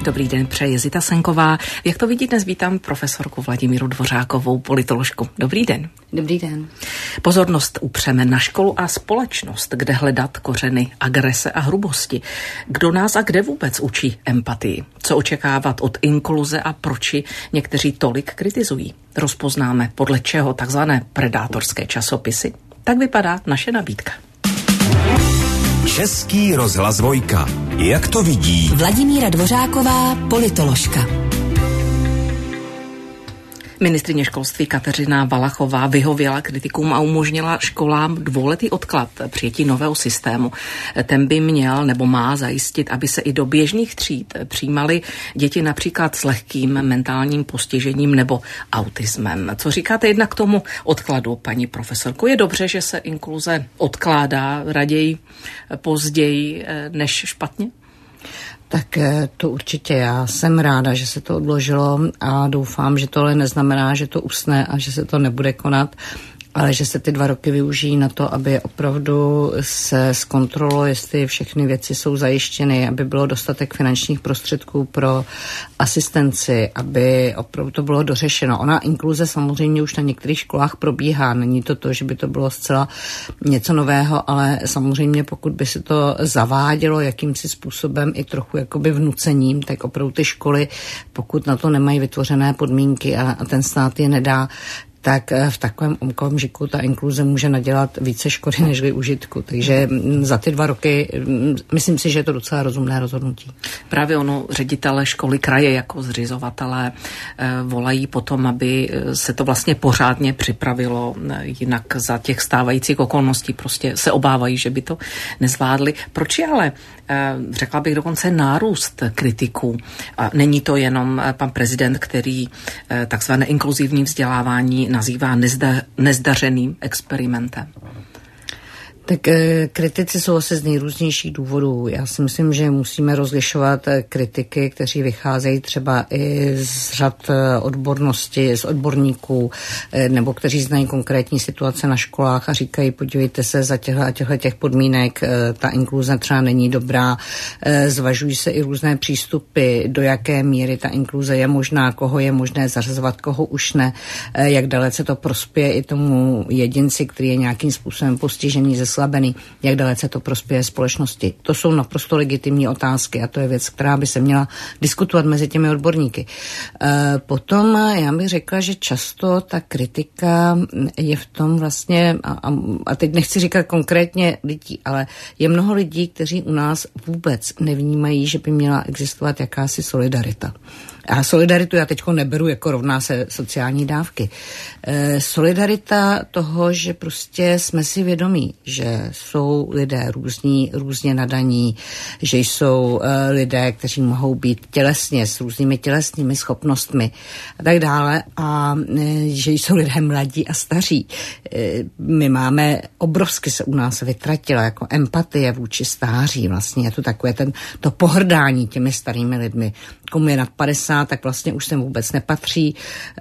Dobrý den, přeje Zita Senková. Jak to vidí, dnes vítám profesorku Vladimíru Dvořákovou, politoložku. Dobrý den. Dobrý den. Pozornost upřeme na školu a společnost, kde hledat kořeny agrese a hrubosti. Kdo nás a kde vůbec učí empatii? Co očekávat od inkluze a proč někteří tolik kritizují? Rozpoznáme podle čeho takzvané predátorské časopisy. Tak vypadá naše nabídka. Český rozhlas Dvojka. Jak to vidí Vladimíra Dvořáková, politoložka. Ministryně školství Kateřina Valachová vyhověla kritikům a umožnila školám 2letý odklad přijetí nového systému. Ten by měl nebo má zajistit, aby se i do běžných tříd přijímaly děti například s lehkým mentálním postižením nebo autismem. Co říkáte jednak k tomu odkladu, paní profesorko? Je dobře, že se inkluze odkládá raději později než špatně? Tak to určitě. Já jsem ráda, že se to odložilo a doufám, že tohle neznamená, že to usne a že se to nebude konat, ale že se ty 2 roky využijí na to, aby opravdu se zkontrolovalo, jestli všechny věci jsou zajištěny, aby bylo dostatek finančních prostředků pro asistenci, aby opravdu to bylo dořešeno. Ona inkluze samozřejmě už na některých školách probíhá. Není to, že by to bylo zcela něco nového, ale samozřejmě pokud by se to zavádělo jakýmsi způsobem i trochu jakoby vnucením, tak opravdu ty školy, pokud na to nemají vytvořené podmínky a ten stát je nedá, tak v takovém okamžiku ta inkluze může nadělat více škody než užitku. Takže za ty 2 roky myslím si, že je to docela rozumné rozhodnutí. Právě ono, ředitele školy, kraje jako zřizovatelé volají potom, aby se to vlastně pořádně připravilo, jinak za těch stávajících okolností prostě se obávají, že by to nezvládli. Proč je ale, řekla bych dokonce, nárůst kritiků? A není to jenom pan prezident, který takzvané inkluzivní vzdělávání nazývá nezdařeným experimentem? Tak kritici jsou asi z nejrůznějších důvodů. Já si myslím, že musíme rozlišovat kritiky, kteří vycházejí třeba i z řad odbornosti, z odborníků, nebo kteří znají konkrétní situace na školách a říkají, podívejte se, za těch podmínek ta inkluze třeba není dobrá. Zvažují se i různé přístupy, do jaké míry ta inkluze je možná, koho je možné zařazovat, koho už ne, jak dalece to prospěje i tomu jedinci, který je nějakým způsobem postižený, zeslabený, jak dalece to prospěje společnosti. To jsou naprosto legitimní otázky a to je věc, která by se měla diskutovat mezi těmi odborníky. Potom já bych řekla, že často ta kritika je v tom vlastně, a teď nechci říkat konkrétně lidí, ale je mnoho lidí, kteří u nás vůbec nevnímají, že by měla existovat jakási solidarita. A solidaritu já teďko neberu jako rovná se sociální dávky. Solidarita toho, že prostě jsme si vědomí, že jsou lidé různě nadaní, že jsou lidé, kteří mohou být tělesně s různými tělesnými schopnostmi a tak dále a že jsou lidé mladí a staří. My máme obrovsky se u nás vytratila jako empatie vůči stáří vlastně. Je to takové to pohrdání těmi starými lidmi. Komu je nad 50, tak vlastně už sem vůbec nepatří.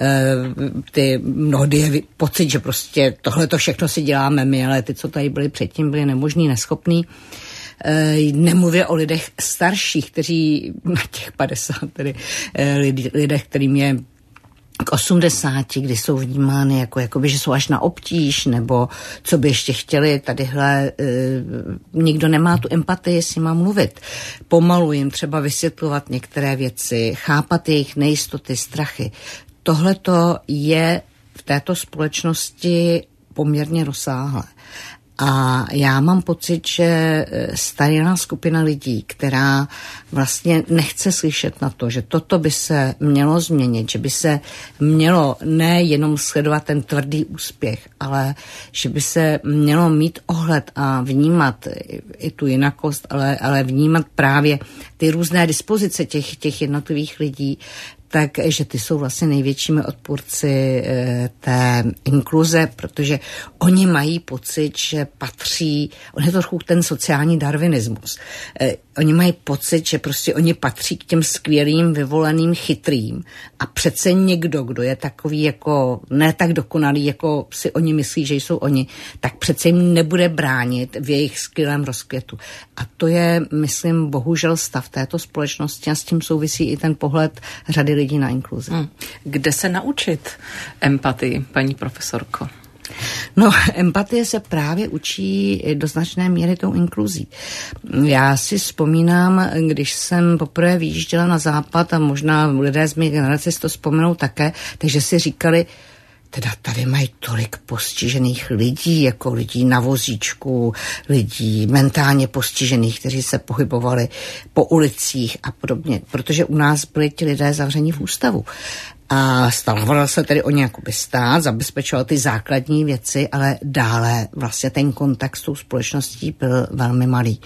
Mnohdy je pocit, že prostě tohleto všechno si děláme my, ale ty, co tady byli předtím, byli nemožní, neschopní. Nemluvě o lidech starších, kteří na těch 50, tedy lidech, kterým je k 80, kdy jsou vnímány jakoby, že jsou až na obtíž, nebo co by ještě chtěli, tadyhle nikdo nemá tu empatii, si má mluvit. Pomalu jim třeba vysvětlovat některé věci, chápat jejich nejistoty, strachy. Tohleto je v této společnosti poměrně rozsáhlé. A já mám pocit, že stará skupina lidí, která vlastně nechce slyšet na to, že toto by se mělo změnit, že by se mělo nejenom sledovat ten tvrdý úspěch, ale že by se mělo mít ohled a vnímat i tu jinakost, ale vnímat právě ty různé dispozice těch jednotlivých lidí, takže ty jsou vlastně největšími odpůrci té inkluze, protože oni mají pocit, že patří, on je to trochu ten sociální darwinismus, oni mají pocit, že prostě oni patří k těm skvělým, vyvoleným, chytrým a přece někdo, kdo je takový jako ne tak dokonalý, jako si oni myslí, že jsou oni, tak přece jim nebude bránit v jejich skvělém rozkvětu. A to je, myslím, bohužel stav této společnosti a s tím souvisí i ten pohled řady lidí na inkluzi. Kde se naučit empatii, paní profesorko? No, empatie se právě učí do značné míry tou inkluzí. Já si vzpomínám, když jsem poprvé vyjížděla na západ a možná lidé z mé generace si to vzpomenou také, takže si říkali, teda tady mají tolik postižených lidí, jako lidí na vozíčku, lidí mentálně postižených, kteří se pohybovali po ulicích a podobně, protože u nás byli ti lidé zavření v ústavu. A staral se tedy o nějaký stát, zabezpečoval ty základní věci, ale dále vlastně ten kontakt s tou společností byl velmi malý.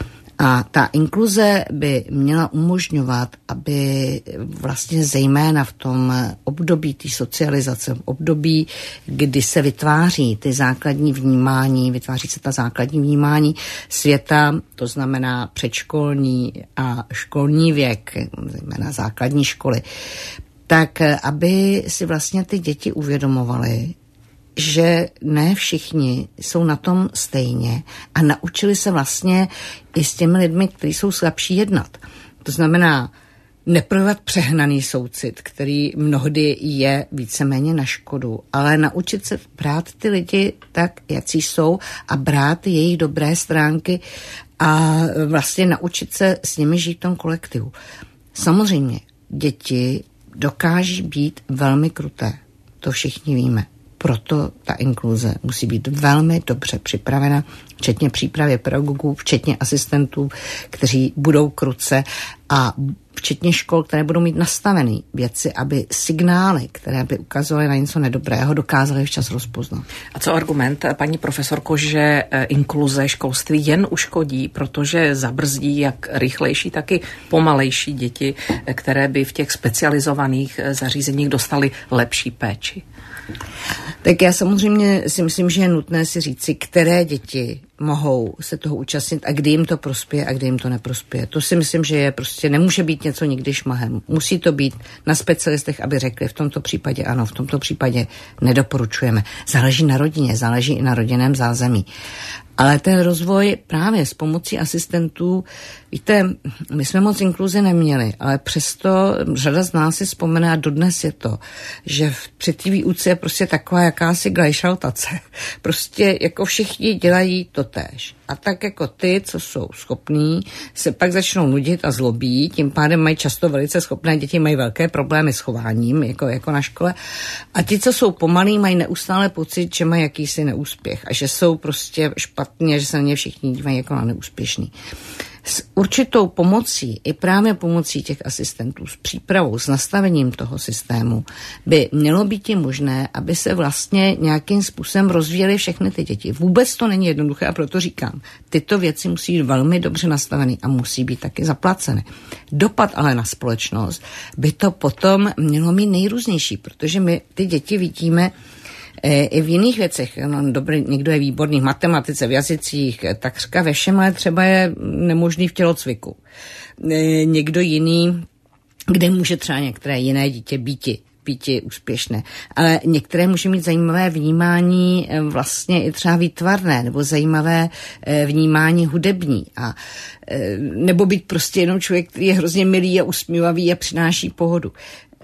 A ta inkluze by měla umožňovat, aby vlastně zejména v tom období té socializace, v období, kdy se vytváří ty základní vnímání, vytváří se ta základní vnímání světa, to znamená předškolní a školní věk, zejména základní školy, tak aby si vlastně ty děti uvědomovaly, že ne všichni jsou na tom stejně a naučili se vlastně i s těmi lidmi, kteří jsou slabší, jednat. To znamená neprojevovat přehnaný soucit, který mnohdy je víceméně na škodu, ale naučit se brát ty lidi tak, jací jsou a brát jejich dobré stránky a vlastně naučit se s nimi žít v tom kolektivu. Samozřejmě děti dokáží být velmi kruté. To všichni víme. Proto ta inkluze musí být velmi dobře připravena, včetně přípravy pedagogů, včetně asistentů, kteří budou kruce a včetně škol, které budou mít nastavené věci, aby signály, které by ukazovaly na něco nedobrého, dokázaly včas rozpoznat. A co argument, paní profesorko, že inkluze školství jen uškodí, protože zabrzdí jak rychlejší, tak i pomalejší děti, které by v těch specializovaných zařízeních dostaly lepší péči? Tak já samozřejmě si myslím, že je nutné si říci, které děti mohou se toho účastnit a kdy jim to prospěje a kdy jim to neprospěje. To si myslím, že je prostě nemůže být něco nikdy šmahem. Musí to být na specialistech, aby řekli v tomto případě ano, v tomto případě nedoporučujeme. Záleží na rodině, záleží i na rodinném zázemí. Ale ten rozvoj právě s pomocí asistentů, víte, my jsme moc inkluzi neměli, ale přesto řada z nás si vzpomene a dodnes je to, že při té výuce je prostě taková jakási glajšaltace. Prostě jako všichni dělají to též. A tak jako ty, co jsou schopní, se pak začnou nudit a zlobí, tím pádem mají často velice schopné děti, mají velké problémy s chováním, jako na škole. A ti, co jsou pomalí, mají neustále pocit, že mají jakýsi neúspěch a že jsou prostě špatně, že se na ně všichni dívají jako na neúspěšný. S určitou pomocí, i právě pomocí těch asistentů, s přípravou, s nastavením toho systému, by mělo být i možné, aby se vlastně nějakým způsobem rozvíjely všechny ty děti. Vůbec to není jednoduché a proto říkám, tyto věci musí být velmi dobře nastaveny a musí být taky zaplaceny. Dopad ale na společnost by to potom mělo mít nejrůznější, protože my ty děti vidíme i v jiných věcech. No, dobrý, někdo je výborný v matematice, v jazycích, takřka ve všem, ale třeba je nemožný v tělocviku. Někdo jiný, kde může třeba některé jiné dítě býti úspěšné. Ale některé může mít zajímavé vnímání vlastně i třeba výtvarné, nebo zajímavé vnímání hudební. A nebo být prostě jenom člověk, který je hrozně milý a usmívavý a přináší pohodu.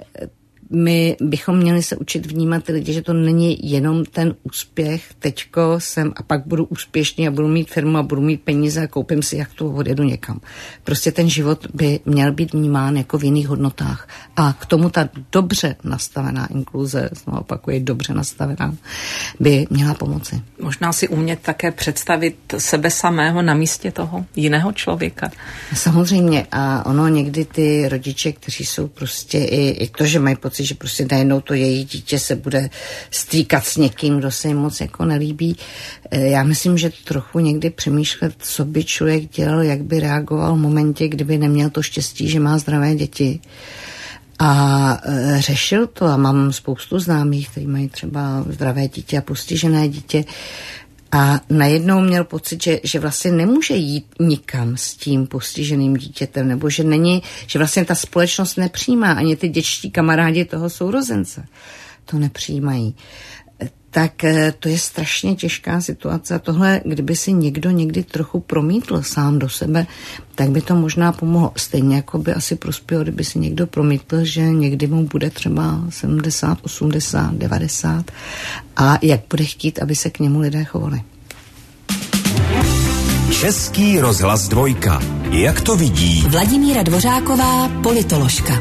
My bychom měli se učit vnímat ty lidi, že to není jenom ten úspěch, teďko jsem a pak budu úspěšný a budu mít firmu a budu mít peníze a koupím si jachtu a odjedu někam. Prostě ten život by měl být vnímán jako v jiných hodnotách. A k tomu ta dobře nastavená inkluze, znovu opakuji, dobře nastavená, by měla pomoci. Možná si umět také představit sebe samého na místě toho jiného člověka. Samozřejmě a ono někdy ty rodiče, kteří jsou prostě i to, že mají pocit, že prostě najednou to jejich dítě se bude stýkat s někým, kdo se jim moc jako nelíbí. Já myslím, že trochu někdy přemýšlet, co by člověk dělal, jak by reagoval v momentě, kdyby neměl to štěstí, že má zdravé děti. A řešil to a mám spoustu známých, kteří mají třeba zdravé dítě a postižené dítě a najednou měl pocit, že vlastně nemůže jít nikam s tím postiženým dítětem, nebo že vlastně ta společnost nepřijímá, ani ty dětští kamarádi toho sourozence to nepřijímají. Tak to je strašně těžká situace a tohle, kdyby si někdo někdy trochu promítl sám do sebe, tak by to možná pomohlo. Stejně jako by asi prospělo, kdyby si někdo promítl, že někdy mu bude třeba 70, 80, 90 a jak bude chtít, aby se k němu lidé chovali. Český rozhlas 2. Jak to vidí? Vladimíra Dvořáková, politoložka.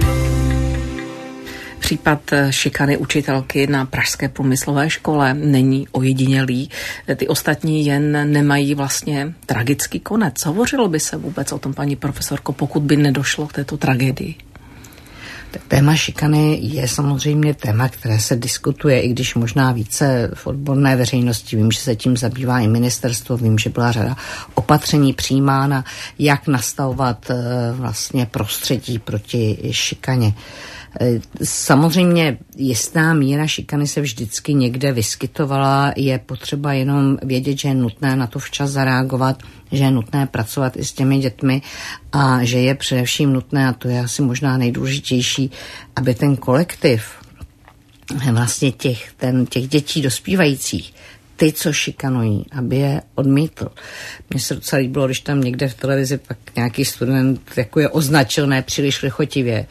Případ šikany učitelky na pražské průmyslové škole není ojedinělý. Ty ostatní jen nemají vlastně tragický konec. Hovořilo by se vůbec o tom, paní profesorko, pokud by nedošlo k této tragédii? Tak téma šikany je samozřejmě téma, které se diskutuje, i když možná více v odborné veřejnosti. Vím, že se tím zabývá i ministerstvo, vím, že byla řada opatření přijímána, jak nastavovat vlastně prostředí proti šikaně. Samozřejmě jistá míra šikany se vždycky někde vyskytovala, je potřeba jenom vědět, že je nutné na to včas zareagovat, že je nutné pracovat i s těmi dětmi a že je především nutné, a to je asi možná nejdůležitější, aby ten kolektiv vlastně těch dětí dospívajících, ty, co šikanují, aby je odmítl. Mně se docela líbilo, když tam někde v televizi pak nějaký student jako je označil nepříliš lichotivě.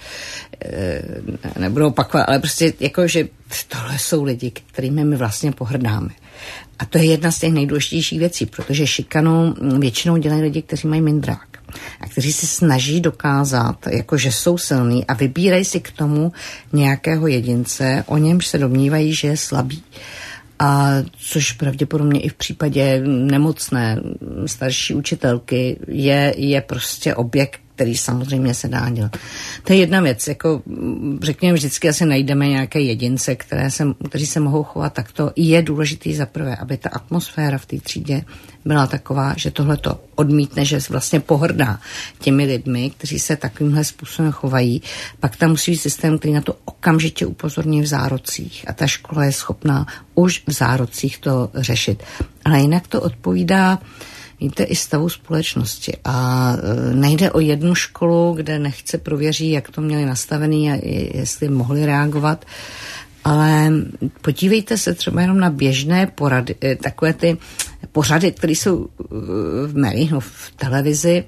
Nebudu opakovat, ale prostě jako, že tohle jsou lidi, kterými my vlastně pohrdáme. A to je jedna z těch nejdůležitějších věcí, protože šikanu většinou dělají lidi, kteří mají mindrák a kteří se snaží dokázat, jako že jsou silní a vybírají si k tomu nějakého jedince, o němž se domnívají, že je slabý. A což pravděpodobně i v případě nemocné starší učitelky je prostě objekt, který samozřejmě se dá dělat. To je jedna věc, jako řekněme, vždycky asi najdeme nějaké jedince, kteří se mohou chovat takto. Je důležitý zaprvé, aby ta atmosféra v té třídě byla taková, že tohleto odmítne, že vlastně pohrdá těmi lidmi, kteří se takovýmhle způsobem chovají. Pak tam musí být systém, který na to okamžitě upozorní v zárodcích a ta škola je schopná už v zárodcích to řešit. Ale jinak to odpovídá i stavu společnosti. A nejde o jednu školu, kde nechce prověří, jak to měli nastavený a jestli mohli reagovat, ale podívejte se třeba jenom na běžné porady, takové ty pořady, které jsou v médiích, v televizi,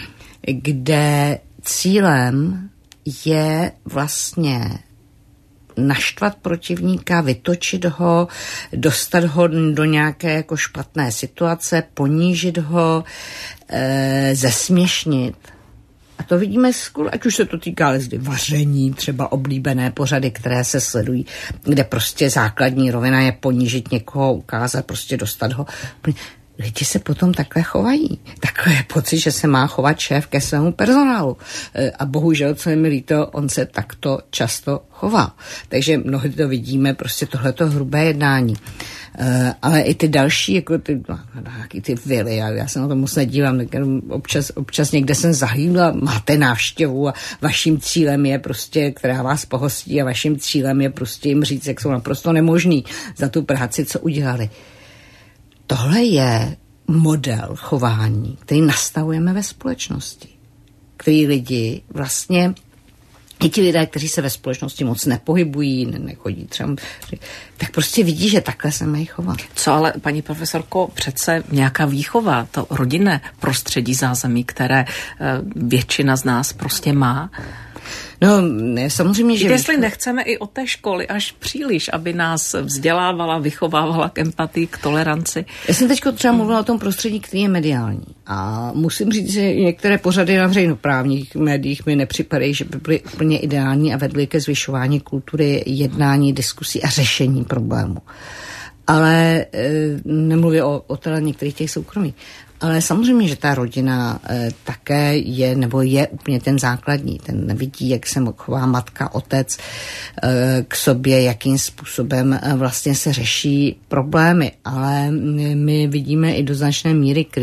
kde cílem je vlastně naštvat protivníka, vytočit ho, dostat ho do nějaké jako špatné situace, ponížit ho, zesměšnit. A to vidíme, ať už se to týká vaření, třeba oblíbené pořady, které se sledují, kde prostě základní rovina je ponížit někoho, ukázat, prostě dostat ho. Lidi se potom takhle chovají. Takhle je pocit, že se má chovat šéf ke svému personálu. A bohužel, co je mi líto, on se takto často chová. Takže mnohdy to vidíme, prostě tohleto hrubé jednání. Ale i ty další, jako ty vily, já se na to moc nedívám, občas někde jsem zahlídla, máte návštěvu a vaším cílem je prostě, která vás pohostí a vaším cílem je prostě jim říct, jak jsou naprosto nemožný za tu práci, co udělali. Tohle je model chování, který nastavujeme ve společnosti, který lidi vlastně, i ti lidé, kteří se ve společnosti moc nepohybují, nechodí třeba, tak prostě vidí, že takhle se mají chovat. Co ale, paní profesorko, přece nějaká výchova, to rodinné prostředí zázemí, které většina z nás prostě má. No, samozřejmě, že... Jestli nechceme i od té školy až příliš, aby nás vzdělávala, vychovávala k empatii, k toleranci. Já jsem teď třeba mluvila o tom prostředí, který je mediální. A musím říct, že některé pořady na veřejnoprávních médiích mi nepřipadají, že by byly úplně ideální a vedly ke zvyšování kultury jednání, diskusí a řešení problému. Ale nemluvím o některých těch soukromých. Ale samozřejmě, že ta rodina také je, nebo je úplně ten základní. Ten nevidí, jak se chová matka, otec k sobě, jakým způsobem vlastně se řeší problémy. Ale my vidíme i do značné míry krizi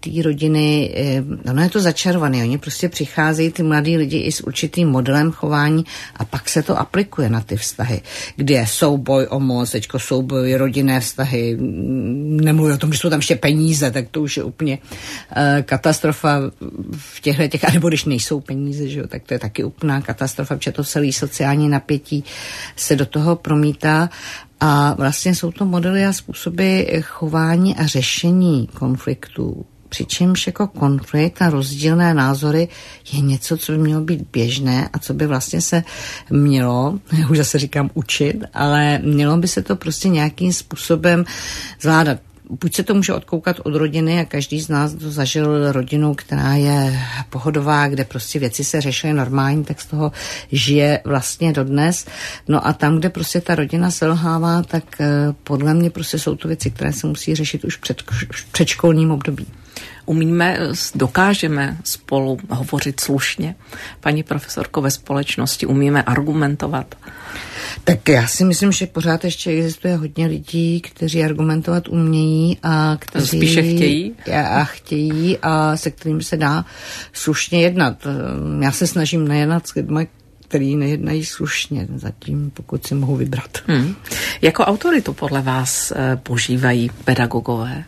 té rodiny, ono je to začarované, oni prostě přicházejí ty mladí lidi i s určitým modelem chování a pak se to aplikuje na ty vztahy, kde je souboj o moc, teďko souboj rodinné vztahy, nemluví o tom, že jsou tam ještě peníze, tak to už je úplně katastrofa v těch, anebo když nejsou peníze, že jo, tak to je taky úplná katastrofa, protože to celý sociální napětí se do toho promítá. A vlastně jsou to modely a způsoby chování a řešení konfliktů. Přičemž jako konflikt a rozdílné názory je něco, co by mělo být běžné a co by vlastně se mělo, já už zase říkám učit, ale mělo by se to prostě nějakým způsobem zvládat. Buď se to může odkoukat od rodiny a každý z nás to zažil rodinu, která je pohodová, kde prostě věci se řešily normálně, tak z toho žije vlastně dodnes. No a tam, kde prostě ta rodina selhává, tak podle mě prostě jsou to věci, které se musí řešit už v předškolním období. Dokážeme spolu hovořit slušně, paní profesorko, ve společnosti, umíme argumentovat? Tak já si myslím, že pořád ještě existuje hodně lidí, kteří argumentovat umějí a kteří spíše chtějí a se kterým se dá slušně jednat. Já se snažím nejednat s lidmi, který nejednají slušně, zatím, pokud si mohu vybrat. Jako autoritu podle vás požívají pedagogové?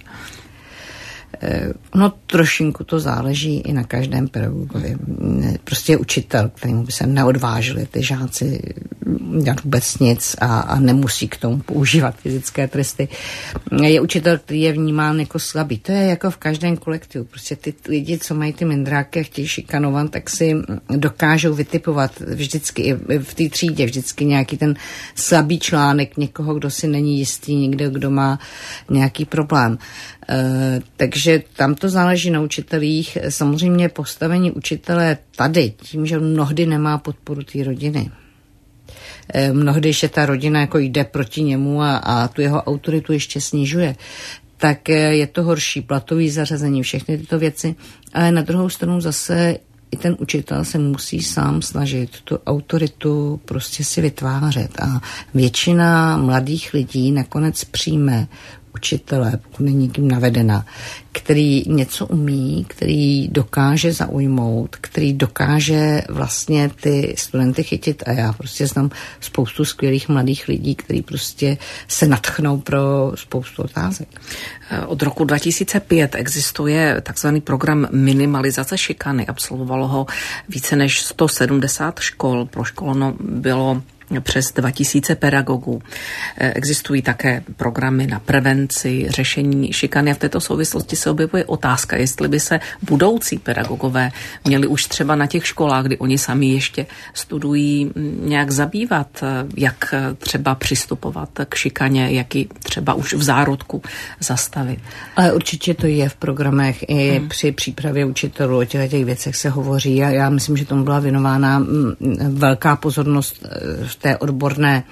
No trošinku to záleží i na každém pedagogovi. Prostě je učitel, kterému by se neodvážili ty žáci dělat vůbec nic a nemusí k tomu používat fyzické tresty. Je učitel, který je vnímán jako slabý. To je jako v každém kolektivu. Prostě ty lidi, co mají ty mindráky a chtějí šikanovat, tak si dokážou vytipovat vždycky i v té třídě vždycky nějaký ten slabý článek někoho, kdo si není jistý, někdo, kdo má nějaký problém. Takže tam to záleží na učitelích. Samozřejmě postavení učitele tady, tím, že mnohdy nemá podporu té rodiny. Mnohdy, že ta rodina jako jde proti němu a tu jeho autoritu ještě snižuje, tak je to horší, platový zařazení, všechny tyto věci. Ale na druhou stranu zase i ten učitel se musí sám snažit tu autoritu prostě si vytvářet a většina mladých lidí nakonec přijme učitele, pokud není nikým navedena, který něco umí, který dokáže zaujmout, který dokáže vlastně ty studenty chytit a já prostě znám spoustu skvělých mladých lidí, kteří prostě se nadchnou pro spoustu otázek. Od roku 2005 existuje takzvaný program minimalizace šikany. Absolvovalo ho více než 170 škol. Proškoleno bylo přes 2000 pedagogů. Existují také programy na prevenci, řešení šikany a v této souvislosti se objevuje otázka, jestli by se budoucí pedagogové měli už třeba na těch školách, kdy oni sami ještě studují, nějak zabývat, jak třeba přistupovat k šikaně, jak ji třeba už v zárodku zastavit. Ale určitě to je v programech i při přípravě učitelů, o těch věcech se hovoří a já myslím, že tomu byla věnována velká pozornost v té odborné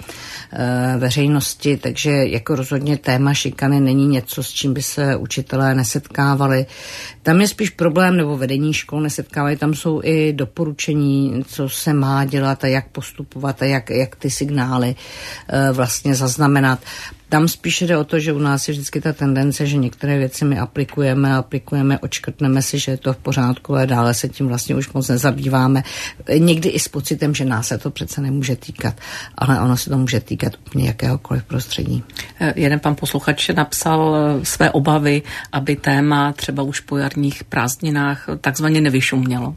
veřejnosti, takže jako rozhodně téma šikany není něco, s čím by se učitelé nesetkávali. Tam je spíš problém, nebo vedení škol nesetkávají, tam jsou i doporučení, co se má dělat a jak postupovat a jak ty signály vlastně zaznamenat. Tam spíš jde o to, že u nás je vždycky ta tendence, že některé věci my aplikujeme, odškrtneme si, že je to v pořádku, ale dále se tím vlastně už moc nezabýváme. Někdy i s pocitem, že nás se to přece nemůže týkat, ale ono se to může týkat úplně jakéhokoliv prostředí. Jeden pan posluchač napsal své obavy, aby téma třeba už po jarních prázdninách takzvaně nevyšumělo.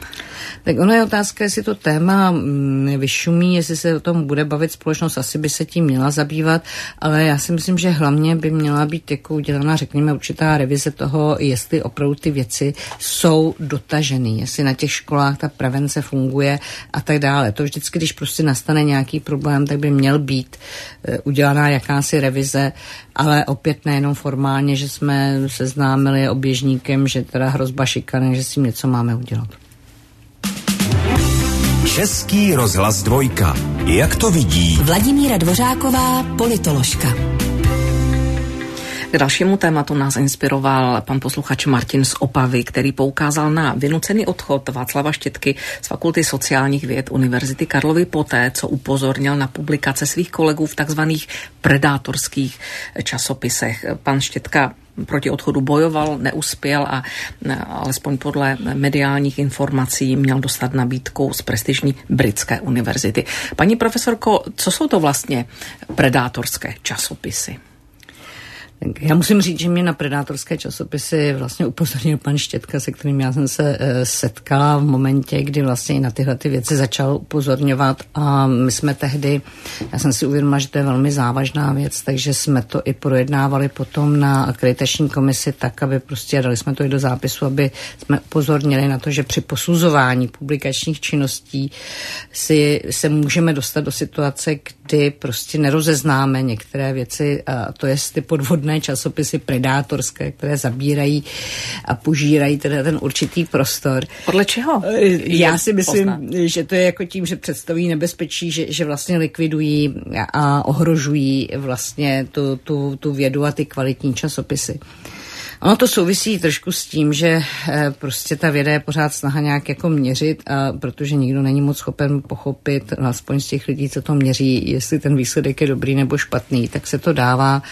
Tak ono je otázka, jestli to téma vyšumí, jestli se o tom bude bavit společnost, asi by se tím měla zabývat, ale já si myslím, že hlavně by měla být jako udělána, řekněme, určitá revize toho, jestli opravdu ty věci jsou dotaženy, jestli na těch školách ta prevence funguje a tak dále. To vždycky, když prostě nastane nějaký problém, tak by měl být udělaná jakási revize, ale opět nejenom formálně, že jsme seznámili oběžníkem, že teda hrozba šikany, že s tím něco máme udělat. Český rozhlas 2. Jak to vidí? Vladimíra Dvořáková, politoložka. K dalšímu tématu nás inspiroval pan posluchač Martin z Opavy, který poukázal na vynucený odchod Václava Štětky z Fakulty sociálních věd Univerzity Karlovy poté, co upozornil na publikace svých kolegů v takzvaných predátorských časopisech. Pan Štětka proti odchodu bojoval, neuspěl a alespoň podle mediálních informací měl dostat nabídku z prestižní britské univerzity. Paní profesorko, co jsou to vlastně predátorské časopisy? Já musím říct, že mě na predátorské časopisy vlastně upozornil pan Štětka, se kterým já jsem se setkala v momentě, kdy vlastně na tyhle ty věci začal upozorňovat a my jsme tehdy, já jsem si uvědomila, že to je velmi závažná věc, takže jsme to i projednávali potom na akreditační komisi tak, aby prostě dali jsme to i do zápisu, aby jsme upozornili na to, že při posuzování publikačních činností se můžeme dostat do situace, kdy prostě nerozeznáme některé věci a to je ty podvodné časopisy predátorské, které zabírají a požírají teda ten určitý prostor. Podle čeho? Já si myslím, že to je jako tím, že představují nebezpečí, že vlastně likvidují a ohrožují vlastně tu vědu a ty kvalitní časopisy. Ono to souvisí trošku s tím, že prostě ta věda je pořád snaha nějak jako měřit a protože nikdo není moc schopen pochopit, aspoň z těch lidí, co to měří, jestli ten výsledek je dobrý nebo špatný, tak se to dává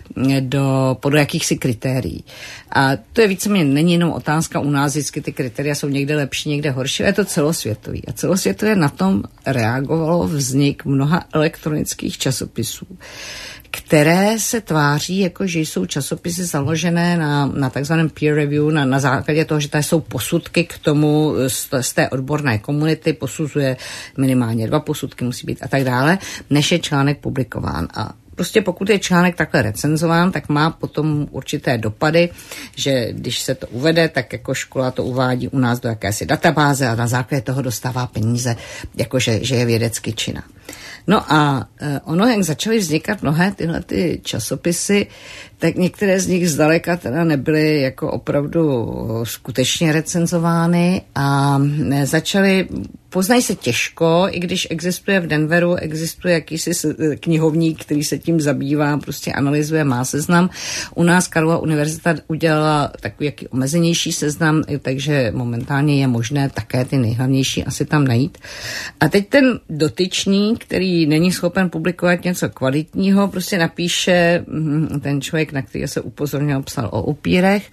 podle jakýchsi kritérií. A to je víceméně, není jenom otázka u nás, vždycky ty kritéria jsou někde lepší, někde horší, ale je to celosvětový. A celosvětově na tom reagovalo vznik mnoha elektronických časopisů, které se tváří, jako že jsou časopisy založené na takzvaném peer review, na základě toho, že tady jsou posudky k tomu z té odborné komunity, posuzuje minimálně 2 posudky, musí být a tak dále, než je článek publikován. A prostě pokud je článek takhle recenzován, tak má potom určité dopady, že když se to uvede, tak jako škola to uvádí u nás do jakési databáze a na základě toho dostává peníze, jakože že je vědecky činná. No a ono, jak začaly vznikat mnohé tyhle ty časopisy, tak některé z nich zdaleka teda nebyly jako opravdu skutečně recenzovány a poznají se těžko, i když existuje v Denveru, existuje jakýsi knihovník, který se tím zabývá, prostě analyzuje, má seznam. U nás Karlova univerzita udělala takový jaký omezenější seznam, takže momentálně je možné také ty nejhlavnější asi tam najít. A teď ten dotyčný, který není schopen publikovat něco kvalitního, prostě napíše ten člověk, na který se upozornil, psal o upírech,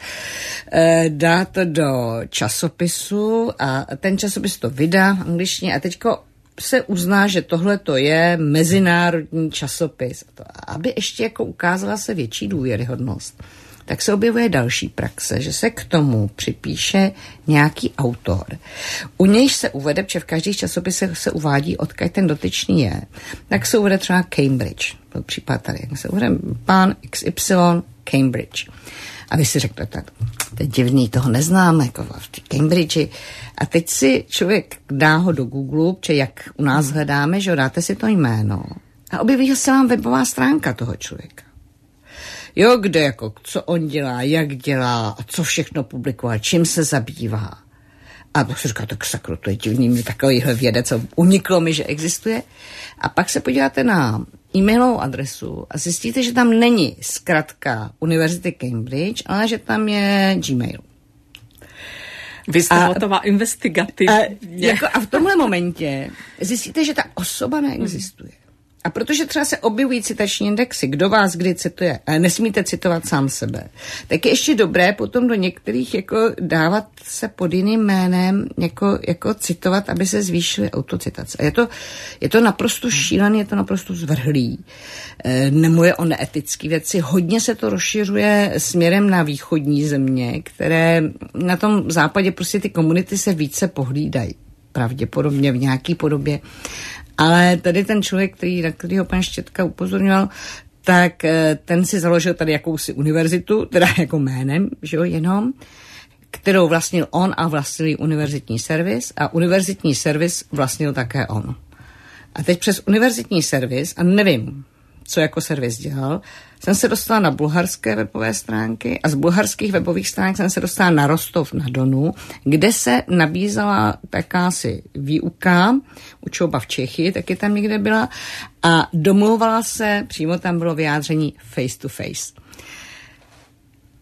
dá to do časopisu a ten časopis to vydá v angličtině a teďko se uzná, že tohle to je mezinárodní časopis. Aby ještě jako ukázala se větší důvěryhodnost, tak se objevuje další praxe, že se k tomu připíše nějaký autor. U nějž se uvede, protože v každých časopisech se uvádí, odkud ten dotyčný je, tak se uvede třeba Cambridge. To případ tady. Se uvede pán XY Cambridge. A vy si řeknete, to je divný, toho neznáme, jako v Cambridge. A teď si člověk dá ho do Google, protože jak u nás hledáme, že dáte si to jméno a objeví se vám webová stránka toho člověka. Jo, kde jako, co on dělá, jak dělá a co všechno publikuje, čím se zabývá. A pak se říká, tak sakro, to je divný, mi takovýhle vědec, co uniklo mi, že existuje. A pak se podíváte na e-mailovou adresu a zjistíte, že tam není zkratka Univerzity Cambridge, ale že tam je Gmail. Vy jste hotová investigativně. A v tomhle momentě zjistíte, že ta osoba neexistuje. A protože třeba se objevují citační indexy, kdo vás kdy cituje, ale nesmíte citovat sám sebe, tak je ještě dobré potom do některých jako dávat se pod jiným jménem, jako citovat, aby se zvýšily autocitace. A je to naprosto šílený, je to naprosto zvrhlý. Nemluvě o neetické věci. Hodně se to rozšiřuje směrem na východní země, které na tom západě prostě ty komunity se více pohlídají. Pravděpodobně v nějaký podobě. Ale tady ten člověk, na kterýho pan Štětka upozorňoval, tak ten si založil tady jakousi univerzitu, teda jako jménem, že jo, jenom, kterou vlastnil on a vlastnil univerzitní servis a univerzitní servis vlastnil také on. A teď přes univerzitní servis, a nevím, co jako servis dělal, jsem se dostala na bulharské webové stránky a z bulharských webových stránek jsem se dostala na Rostov na Donu, kde se nabízela takási výuka, učoba v Čechy, taky tam někde byla a domlouvala se, přímo tam bylo vyjádření face to face.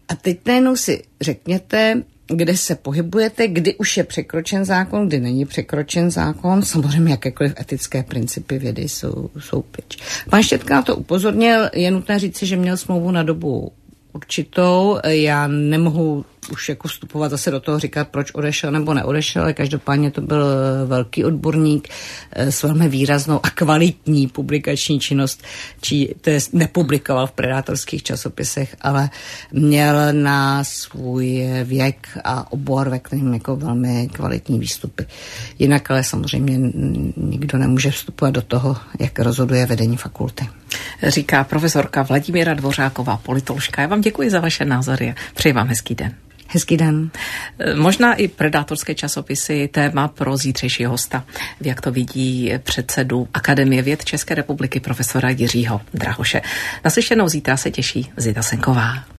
A teď najednou si řekněte, kde se pohybujete, kdy už je překročen zákon, kdy není překročen zákon. Samozřejmě jakékoliv etické principy vědy jsou pryč. Pan Štětka na to upozornil, je nutné říci, že měl smlouvu na dobu určitou. Já nemohu už jako vstupovat zase do toho, říkat, proč odešel nebo neodešel, ale každopádně to byl velký odborník s velmi výraznou a kvalitní publikační činnost, to je nepublikoval v predátorských časopisech, ale měl na svůj věk a obor, ve kterém jako velmi kvalitní výstupy. Jinak ale samozřejmě nikdo nemůže vstupovat do toho, jak rozhoduje vedení fakulty. Říká profesorka Vladimíra Dvořáková, politoložka. Já vám děkuji za vaše názory. Přeji vám hezký den. Hezký den. Možná i predátorské časopisy téma pro zítřejšího hosta. Jak to vidí předsedu Akademie věd České republiky profesora Jiřího Drahoše. Naslyšenou zítra se těší Zita Senková.